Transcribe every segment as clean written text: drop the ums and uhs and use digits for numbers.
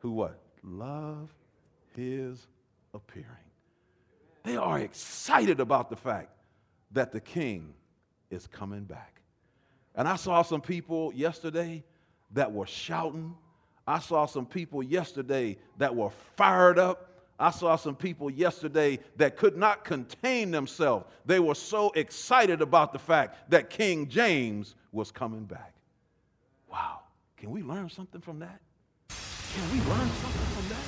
who what? Love his appearing. They are excited about the fact that the king is coming back. And I saw some people yesterday that were shouting. I saw some people yesterday that were fired up. I saw some people yesterday that could not contain themselves. They were so excited about the fact that King James was coming back. Wow. Can we learn something from that? Can we learn something from that?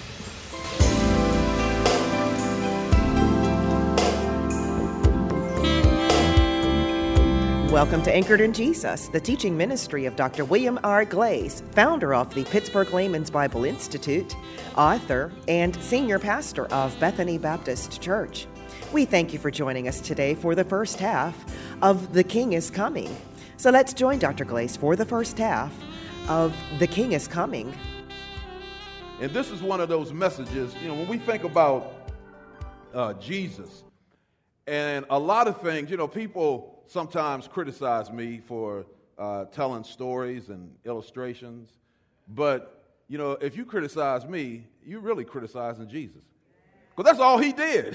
Welcome to Anchored in Jesus, the teaching ministry of Dr. William R. Glaze, founder of the Pittsburgh Layman's Bible Institute, author, and senior pastor of Bethany Baptist Church. We thank you for joining us today for the first half of The King is Coming. So let's join Dr. Glaze for the first half of The King is Coming. And this is one of those messages, when we think about Jesus and a lot of things, people sometimes criticize me for telling stories and illustrations. But, if you criticize me, you're really criticizing Jesus. Because that's all he did.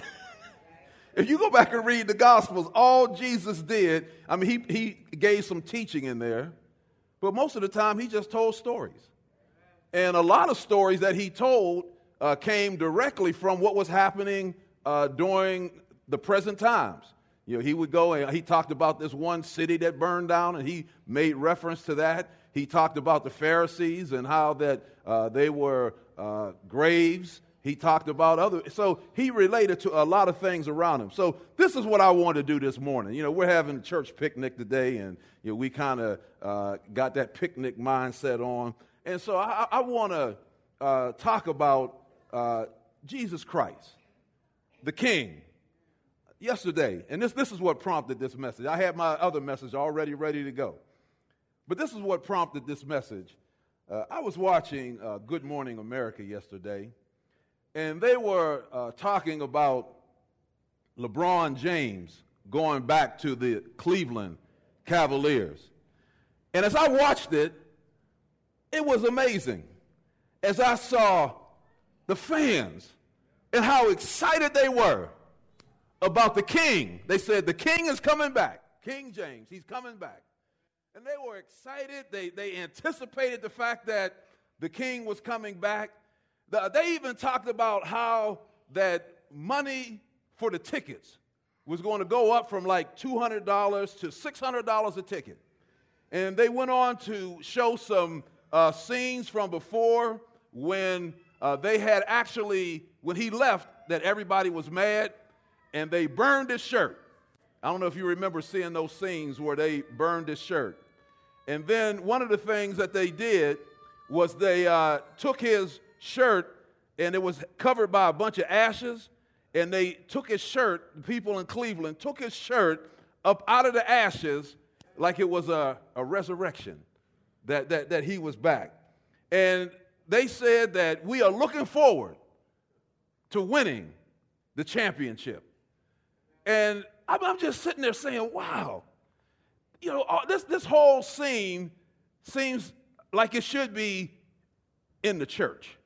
If you go back and read the Gospels, all Jesus did, he gave some teaching in there. But most of the time, he just told stories. And a lot of stories that he told came directly from what was happening during the present times. He would go and he talked about this one city that burned down, and he made reference to that. He talked about the Pharisees and how that they were graves. He talked about so he related to a lot of things around him. So this is what I want to do this morning. We're having a church picnic today, and we kind of got that picnic mindset on. And so I want to talk about Jesus Christ, the King. Yesterday, and this is what prompted this message. I had my other message already ready to go. But this is what prompted this message. I was watching Good Morning America yesterday, and they were talking about LeBron James going back to the Cleveland Cavaliers. And as I watched it, it was amazing. As I saw the fans and how excited they were about the king. They said, the king is coming back. King James, he's coming back. And they were excited. They anticipated the fact that the king was coming back. They even talked about how that money for the tickets was going to go up from like $200 to $600 a ticket. And they went on to show some scenes from before when they had actually, when he left, that everybody was mad. And they burned his shirt. I don't know if you remember seeing those scenes where they burned his shirt. And then one of the things that they did was they took his shirt, and it was covered by a bunch of ashes, and they took his shirt, the people in Cleveland took his shirt up out of the ashes like it was a resurrection, that he was back. And they said that we are looking forward to winning the championship. And I'm just sitting there saying, wow, this whole scene seems like it should be in the church.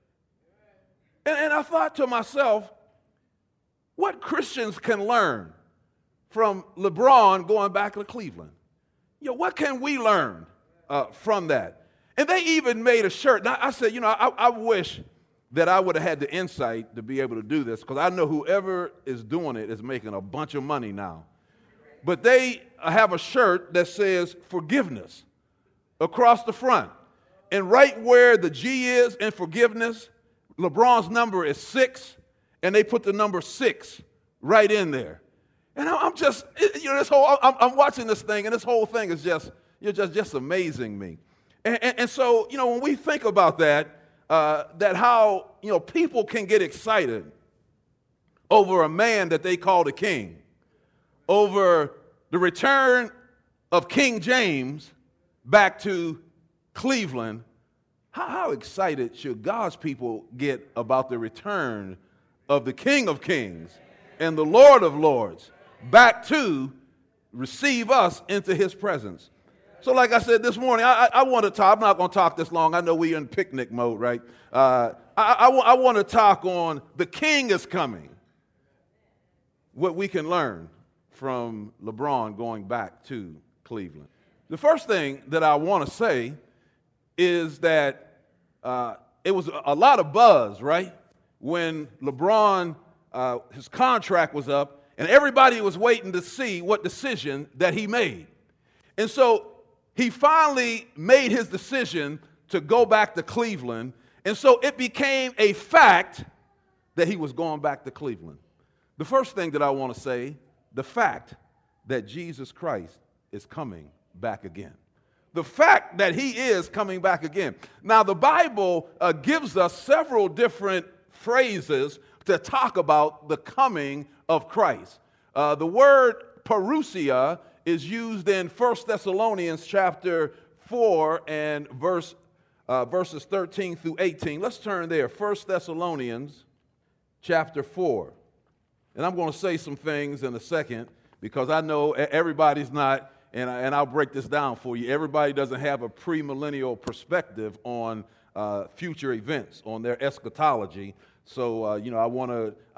And I thought to myself, what Christians can learn from LeBron going back to Cleveland? What can we learn from that? And they even made a shirt. Now, I said, I wish that I would have had the insight to be able to do this, because I know whoever is doing it is making a bunch of money now. But they have a shirt that says forgiveness across the front. And right where the G is in forgiveness, LeBron's number is 6, and they put the number 6 right in there. And I'm just, I'm watching this thing, and this whole thing is just amazing me. And so, when we think about that how, people can get excited over a man that they call the king, over the return of King James back to Cleveland. How excited should God's people get about the return of the King of Kings and the Lord of Lords back to receive us into his presence? So like I said this morning, I want to talk. I'm not going to talk this long. I know we're in picnic mode, right? I want to talk on the King is coming. What we can learn from LeBron going back to Cleveland. The first thing that I want to say is that it was a lot of buzz, right? When LeBron, his contract was up, and everybody was waiting to see what decision that he made. And so he finally made his decision to go back to Cleveland, and so it became a fact that he was going back to Cleveland. The first thing that I want to say, the fact that Jesus Christ is coming back again. The fact that he is coming back again. Now, the Bible gives us several different phrases to talk about the coming of Christ. The word parousia is used in 1 Thessalonians chapter 4 and verses 13 through 18. Let's turn there. 1 Thessalonians chapter 4. And I'm going to say some things in a second because I know everybody's not, and I'll break this down for you. Everybody doesn't have a premillennial perspective on future events, on their eschatology. So, I want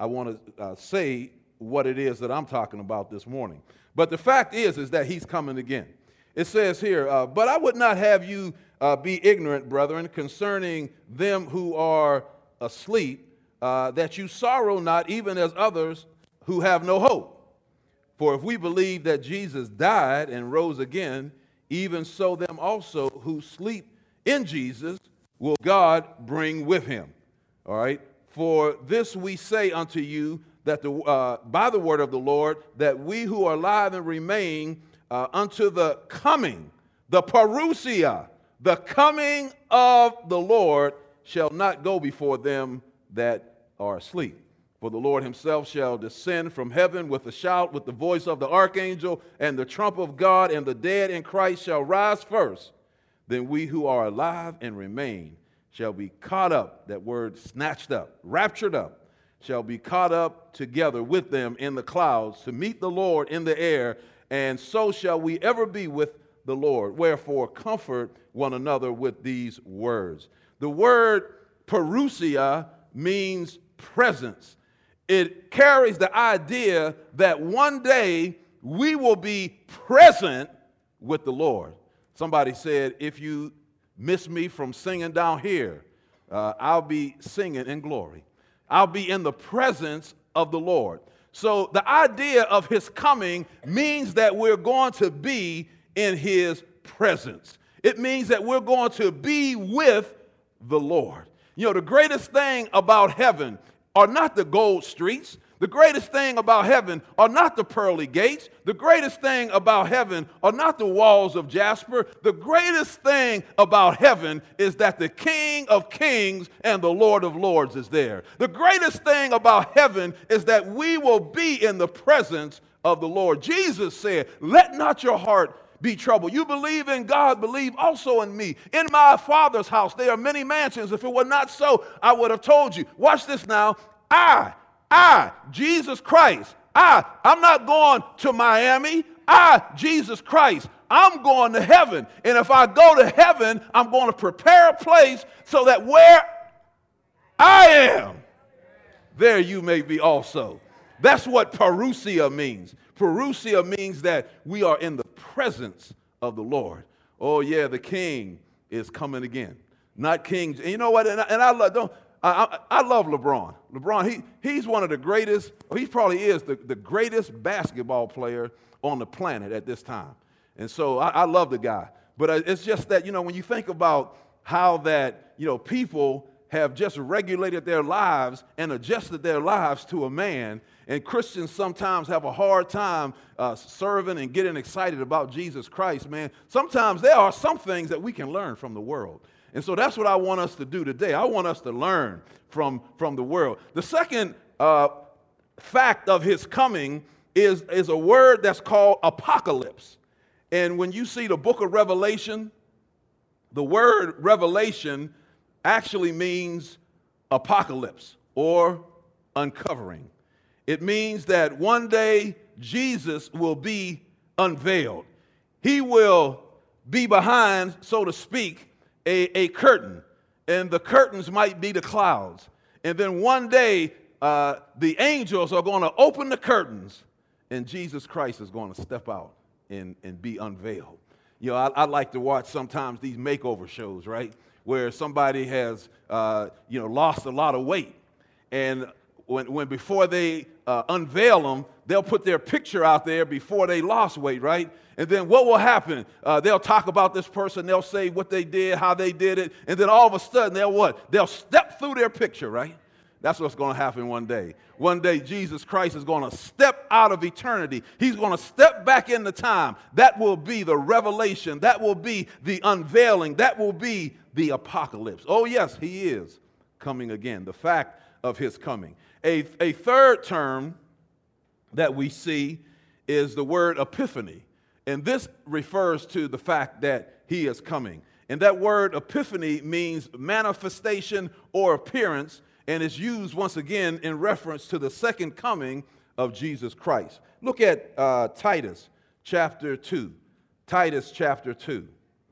to say what it is that I'm talking about this morning. But the fact is that he's coming again. It says here, but I would not have you be ignorant, brethren, concerning them who are asleep, that you sorrow not, even as others who have no hope. For if we believe that Jesus died and rose again, even so them also who sleep in Jesus will God bring with him. All right? For this we say unto you, that by the word of the Lord, that we who are alive and remain unto the coming, the parousia, the coming of the Lord, shall not go before them that are asleep. For the Lord himself shall descend from heaven with a shout, with the voice of the archangel, and the trump of God, and the dead in Christ shall rise first. Then we who are alive and remain shall be caught up, that word snatched up, raptured up, shall be caught up together with them in the clouds to meet the Lord in the air, and so shall we ever be with the Lord. Wherefore, comfort one another with these words. The word parousia means presence. It carries the idea that one day we will be present with the Lord. Somebody said, if you miss me from singing down here, I'll be singing in glory. I'll be in the presence of the Lord. So the idea of his coming means that we're going to be in his presence. It means that we're going to be with the Lord. You know, the greatest thing about heaven are not the gold streets. The greatest thing about heaven are not the pearly gates. The greatest thing about heaven are not the walls of jasper. The greatest thing about heaven is that the King of Kings and the Lord of Lords is there. The greatest thing about heaven is that we will be in the presence of the Lord. Jesus said, let not your heart be troubled. You believe in God, believe also in me. In my Father's house there are many mansions. If it were not so, I would have told you. Watch this now. Jesus Christ, I'm not going to Miami. Jesus Christ, I'm going to heaven. And if I go to heaven, I'm going to prepare a place so that where I am, there you may be also. That's what parousia means. Parousia means that we are in the presence of the Lord. Oh yeah, the King is coming again. Not kings. And you know what? And I love LeBron. LeBron, he's one of the greatest, he probably is the greatest basketball player on the planet at this time. And so I love the guy. But it's just that, when you think about how that, people have just regulated their lives and adjusted their lives to a man, and Christians sometimes have a hard time serving and getting excited about Jesus Christ, man. Sometimes there are some things that we can learn from the world. And so that's what I want us to do today. I want us to learn from the world. The second fact of his coming is a word that's called apocalypse. And when you see the book of Revelation, the word revelation actually means apocalypse or uncovering. It means that one day Jesus will be unveiled. He will be behind, so to speak, a curtain. And the curtains might be the clouds. And then one day, the angels are going to open the curtains, and Jesus Christ is going to step out and be unveiled. You know, I like to watch sometimes these makeover shows, right, where somebody has, lost a lot of weight. And when before they unveil them, they'll put their picture out there before they lost weight, right? And then what will happen? They'll talk about this person. They'll say what they did, how they did it. And then all of a sudden, they'll step through their picture, right? That's what's going to happen one day. One day, Jesus Christ is going to step out of eternity. He's going to step back into time. That will be the revelation. That will be the unveiling. That will be the apocalypse. Oh, yes, he is coming again. The fact of his coming. A third term that we see is the word epiphany. And this refers to the fact that he is coming. And that word epiphany means manifestation or appearance, and is used once again in reference to the second coming of Jesus Christ. Look at Titus chapter 2. Titus chapter 2,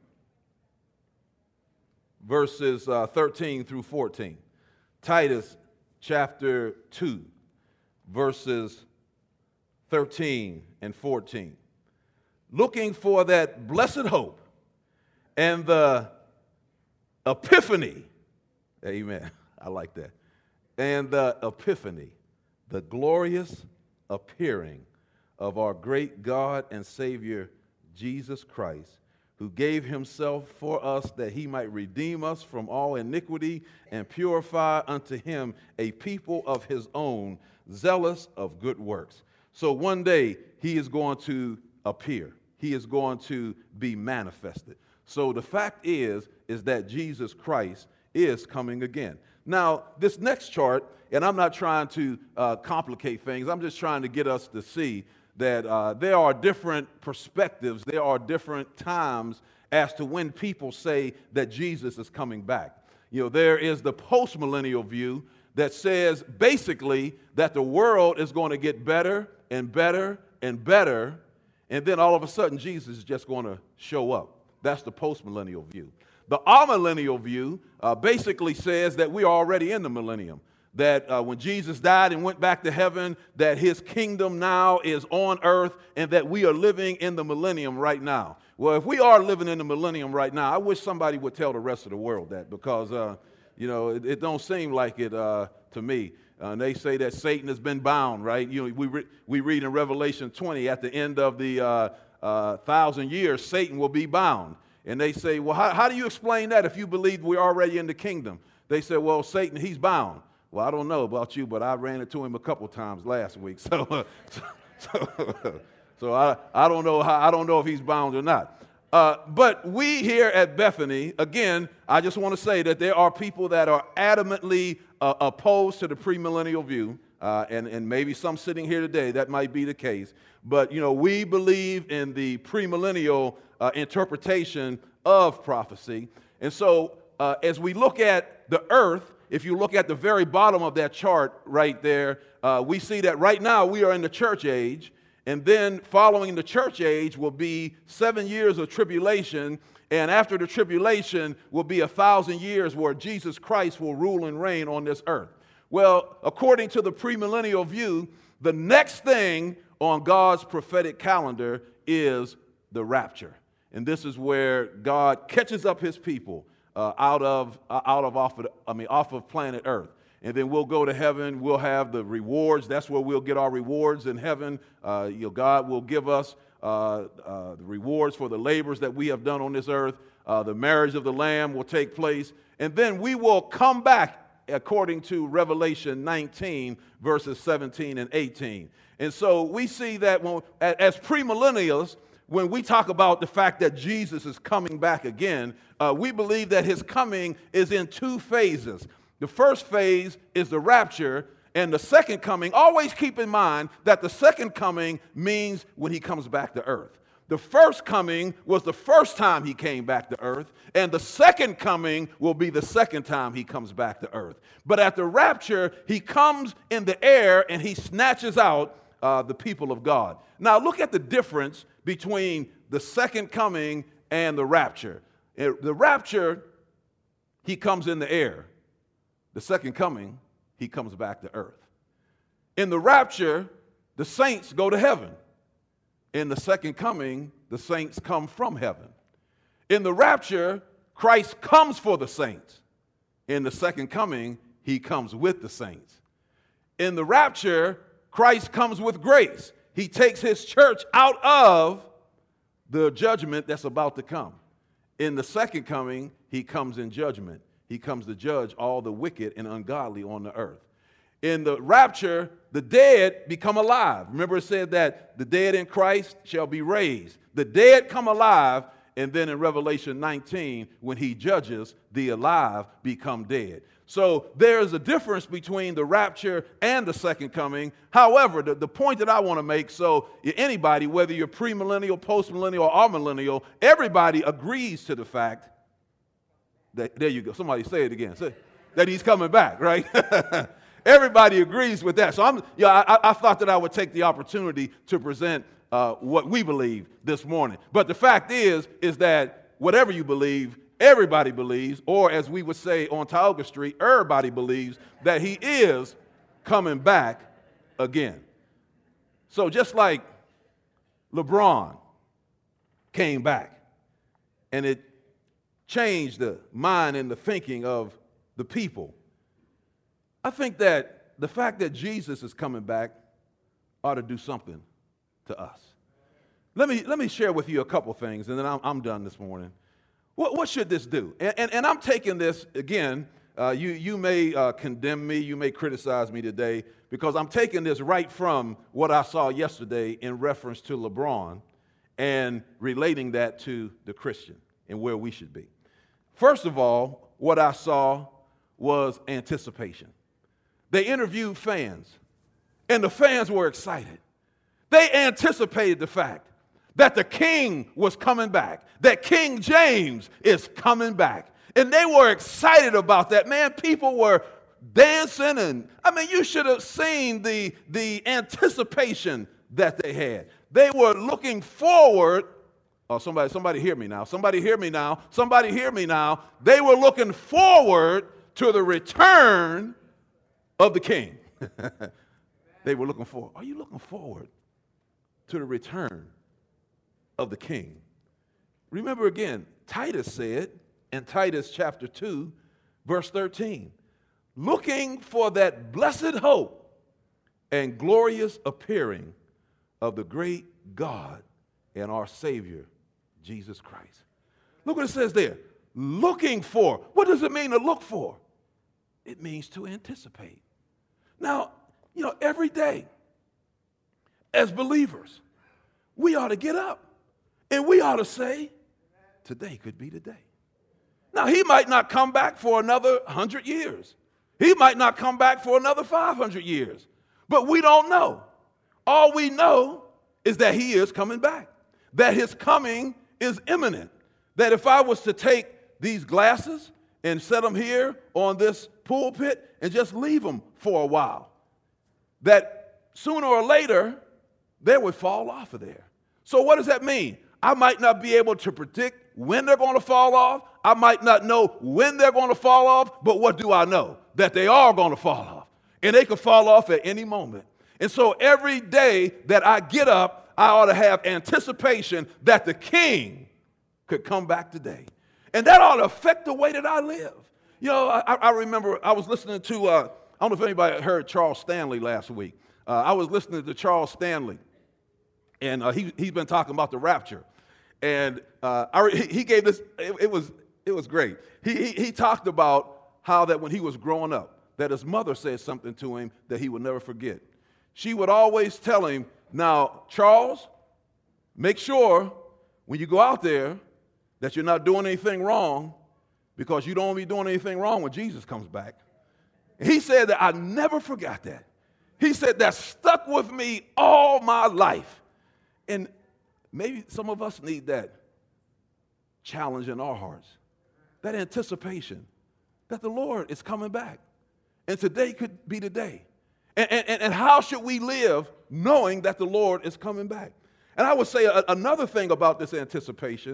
verses 13 through 14. Titus chapter 2, verses 13 and 14. Looking for that blessed hope and the epiphany. Amen. I like that. And the epiphany, the glorious appearing of our great God and Savior, Jesus Christ, who gave himself for us that he might redeem us from all iniquity and purify unto him a people of his own, zealous of good works. So one day he is going to appear. He is going to be manifested. So the fact is that Jesus Christ is coming again. Now, this next chart, and I'm not trying to complicate things. I'm just trying to get us to see that there are different perspectives. There are different times as to when people say that Jesus is coming back. You know, there is the postmillennial view that says basically that the world is going to get better and better and better, and then all of a sudden Jesus is just going to show up. That's the postmillennial view. The amillennial view basically says that we are already in the millennium, that when Jesus died and went back to heaven, that his kingdom now is on earth and that we are living in the millennium right now. Well, if we are living in the millennium right now, I wish somebody would tell the rest of the world that, because, it don't seem like it to me. They say that Satan has been bound, right? You know, we read in Revelation 20, at the end of the 1,000 years, Satan will be bound. And they say, well, how do you explain that if you believe we're already in the kingdom? They say, well, Satan, he's bound. Well, I don't know about you, but I ran into him a couple times last week. So I don't know I don't know if he's bound or not. But we here at Bethany, again, I just want to say that there are people that are adamantly opposed to the premillennial view, and maybe some sitting here today, that might be the case. But, we believe in the premillennial interpretation of prophecy. And so as we look at the earth, if you look at the very bottom of that chart right there, we see that right now we are in the church age. And then following the church age will be 7 years of tribulation. And after the tribulation will be 1,000 years where Jesus Christ will rule and reign on this earth. Well, according to the premillennial view, the next thing on God's prophetic calendar is the rapture. And this is where God catches up his people off of planet Earth. And then we'll go to heaven. We'll have the rewards. That's where we'll get our rewards in heaven. God will give us the rewards for the labors that we have done on this earth. The marriage of the Lamb will take place. And then we will come back according to Revelation 19, verses 17 and 18. And so we see that as premillennials, when we talk about the fact that Jesus is coming back again, we believe that his coming is in two phases. The first phase is the rapture, and the second coming, always keep in mind that the second coming means when he comes back to earth. The first coming was the first time he came back to earth, and the second coming will be the second time he comes back to earth. But at the rapture, he comes in the air and he snatches out the people of God. Now look at the difference between the second coming and the rapture. The rapture, he comes in the air. The second coming, he comes back to earth. In the rapture, the saints go to heaven. In the second coming, the saints come from heaven. In the rapture, Christ comes for the saints. In the second coming, he comes with the saints. In the rapture, Christ comes with grace. He takes his church out of the judgment that's about to come. In the second coming, he comes in judgment. He comes to judge all the wicked and ungodly on the earth. In the rapture, the dead become alive. Remember it said that the dead in Christ shall be raised. The dead come alive, and then in Revelation 19, when he judges, the alive become dead. So there's a difference between the rapture and the second coming. However, the point that I want to make, so anybody, whether you're premillennial, postmillennial, or amillennial, everybody agrees to the fact that, there you go, somebody say it again, say, that he's coming back, right? Everybody agrees with that. So I thought that I would take the opportunity to present what we believe this morning. But the fact is that whatever you believe, everybody believes, or as we would say on Tioga Street, everybody believes that he is coming back again. So just like LeBron came back, and it changed the mind and the thinking of the people, I think that the fact that Jesus is coming back ought to do something to us. Let me share with you a couple things, and then I'm done this morning. What should this do? And I'm taking this, again, you may condemn me, you may criticize me today, because I'm taking this right from what I saw yesterday in reference to LeBron and relating that to the Christian and where we should be. First of all, what I saw was anticipation. They interviewed fans, and the fans were excited. They anticipated the fact that the king was coming back, that King James is coming back. And they were excited about that. Man, people were dancing, and you should have seen the anticipation that they had. They were looking forward. Oh, somebody hear me now. Somebody hear me now. Somebody hear me now. They were looking forward to the return of the king. They were looking forward. Are you looking forward to the return of the king? Remember again, Titus said in Titus chapter 2, verse 13, looking for that blessed hope and glorious appearing of the great God and our Savior, Jesus Christ. Look what it says there. Looking for. What does it mean to look for? It means to anticipate. Now, every day as believers, we ought to get up and we ought to say, today could be the day. Now, he might not come back for another 100 years. He might not come back for another 500 years. But we don't know. All we know is that he is coming back, that his coming is imminent, that if I was to take these glasses and set them here on this pulpit and just leave them for a while, that sooner or later they would fall off of there. So what does that mean? I might not be able to predict when they're going to fall off. I might not know when they're going to fall off, but what do I know? That they are going to fall off, and they could fall off at any moment. And so every day that I get up, I ought to have anticipation that the king could come back today. And that ought to affect the way that I live. I remember I was listening to, I don't know if anybody heard Charles Stanley last week. I was listening to Charles Stanley, and he's been talking about the rapture. And he gave this, it was great. He talked about how that when he was growing up, that his mother said something to him that he would never forget. She would always tell him, now, Charles, make sure when you go out there that you're not doing anything wrong, because you don't want to be doing anything wrong when Jesus comes back. And he said that I never forgot that. He said that stuck with me all my life. And maybe some of us need that challenge in our hearts, that anticipation that the Lord is coming back. And today could be the day. And how should we live knowing that the Lord is coming back? And I would say another thing about this anticipation,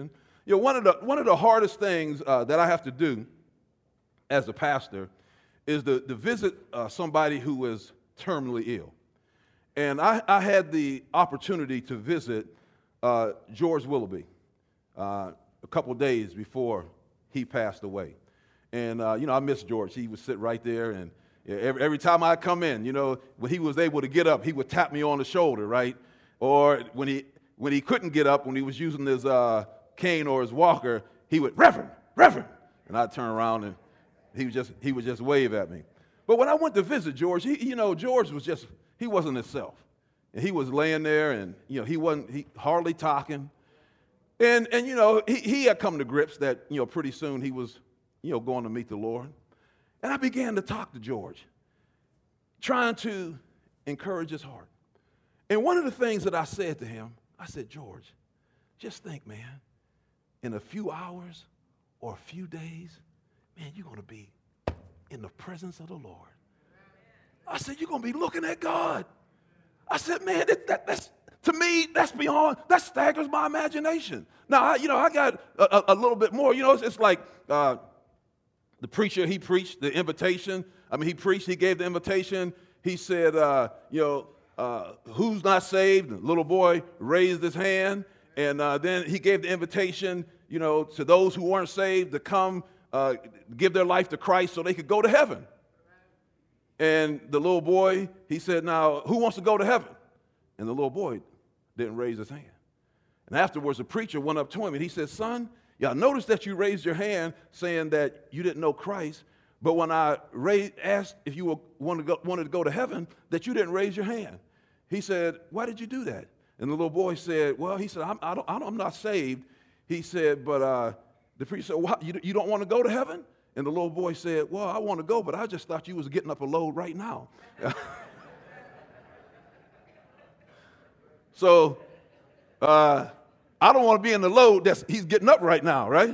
one of the hardest things that I have to do as a pastor is to visit somebody who is terminally ill. And I had the opportunity to visit George Willoughby a couple of days before he passed away. And, I miss George. He would sit right there, and every time I come in, when he was able to get up, he would tap me on the shoulder, right? Or when he couldn't get up, when he was using his cane or his walker, he would, Reverend, and I'd turn around and he would just wave at me. But when I went to visit George, George he wasn't himself. And he was laying there, and, he hardly talking. And he had come to grips that, pretty soon he was, going to meet the Lord. And I began to talk to George, trying to encourage his heart. And one of the things that I said to him, I said, George, just think, man, in a few hours or a few days, man, you're going to be in the presence of the Lord. I said, you're going to be looking at God. I said, man, that's to me, that staggers my imagination. Now, I got a little bit more. It's like the preacher, he preached the invitation. He gave the invitation. He said, who's not saved? The little boy raised his hand. And then he gave the invitation, to those who weren't saved to come give their life to Christ so they could go to heaven. And the little boy, he said, now, who wants to go to heaven? And the little boy didn't raise his hand. And afterwards, the preacher went up to him and he said, son, I noticed that you raised your hand saying that you didn't know Christ, but when I asked if you wanted to go to heaven, that you didn't raise your hand. He said, why did you do that? And the little boy said, well, he said, I'm not saved. He said, but the preacher said, well, you don't want to go to heaven? And the little boy said, well, I want to go, but I just thought you was getting up a load right now. So I don't want to be in the load that he's getting up right now, right?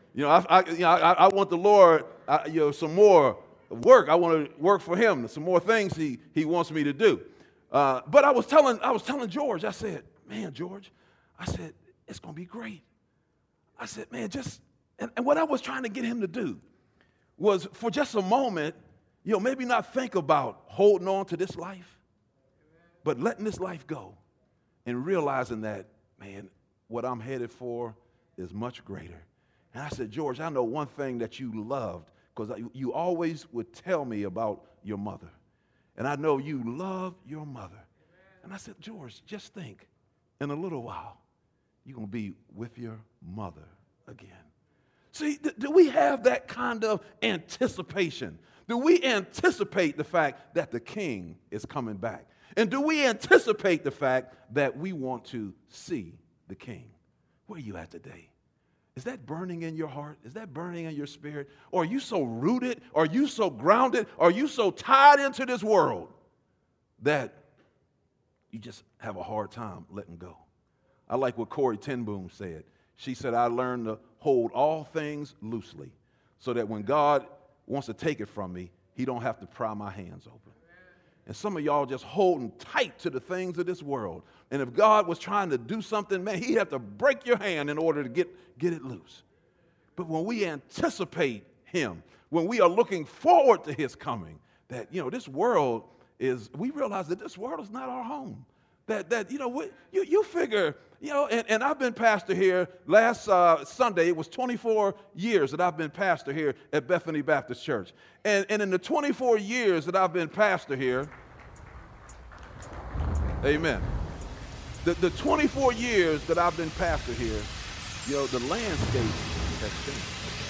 I want the Lord, some more work. I want to work for him. Some more things he wants me to do. But I was telling George, I said, man, George, I said, it's going to be great. I said, man, and what I was trying to get him to do was for just a moment, maybe not think about holding on to this life, but letting this life go and realizing that, man, what I'm headed for is much greater. And I said, George, I know one thing that you loved, because you always would tell me about your mother. And I know you love your mother. And I said, George, just think, in a little while, you're going to be with your mother again. See, do we have that kind of anticipation? Do we anticipate the fact that the king is coming back? And do we anticipate the fact that we want to see the king? Where are you at today? Is that burning in your heart? Is that burning in your spirit? Or are you so rooted? Are you so grounded? Are you so tied into this world that you just have a hard time letting go? I like what Corrie ten Boom said. She said, I learned to hold all things loosely so that when God wants to take it from me, he don't have to pry my hands open. And some of y'all just holding tight to the things of this world. And if God was trying to do something, man, he'd have to break your hand in order to get it loose. But when we anticipate him, when we are looking forward to his coming, that, this world we realize that this world is not our home. That you figure, and I've been pastor here last Sunday. It was 24 years that I've been pastor here at Bethany Baptist Church. And in the 24 years that I've been pastor here, amen. The 24 years that I've been pastor here, the landscape has changed.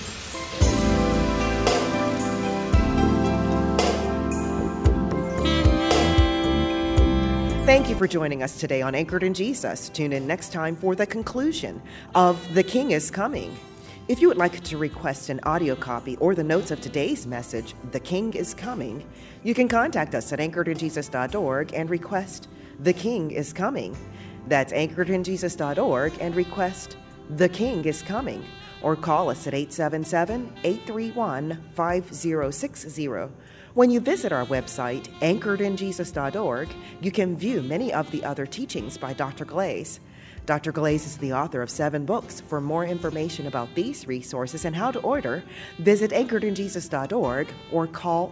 Thank you for joining us today on Anchored in Jesus. Tune in next time for the conclusion of The King is Coming. If you would like to request an audio copy or the notes of today's message, The King is Coming, you can contact us at anchoredinjesus.org and request The King is Coming. That's anchoredinjesus.org and request The King is Coming. Or call us at 877-831-5060. When you visit our website, anchoredinjesus.org, you can view many of the other teachings by Dr. Glaze. Dr. Glaze is the author of 7 books. For more information about these resources and how to order, visit anchoredinjesus.org or call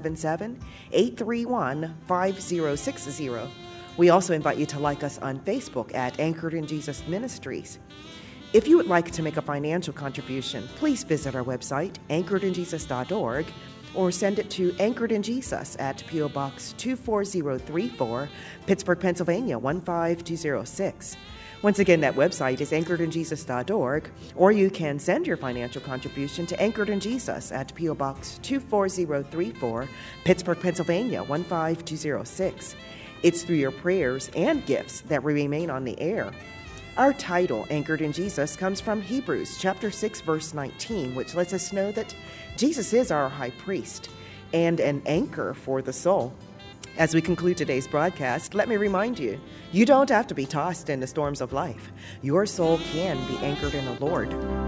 877-831-5060. We also invite you to like us on Facebook at Anchored in Jesus Ministries. If you would like to make a financial contribution, please visit our website, anchoredinjesus.org, or send it to Anchored in Jesus at P.O. Box 24034, Pittsburgh, Pennsylvania 15206. Once again, that website is anchoredinjesus.org, or you can send your financial contribution to Anchored in Jesus at P.O. Box 24034, Pittsburgh, Pennsylvania 15206. It's through your prayers and gifts that we remain on the air. Our title, Anchored in Jesus, comes from Hebrews chapter 6, verse 19, which lets us know that Jesus is our high priest and an anchor for the soul. As we conclude today's broadcast, let me remind you, you don't have to be tossed in the storms of life. Your soul can be anchored in the Lord.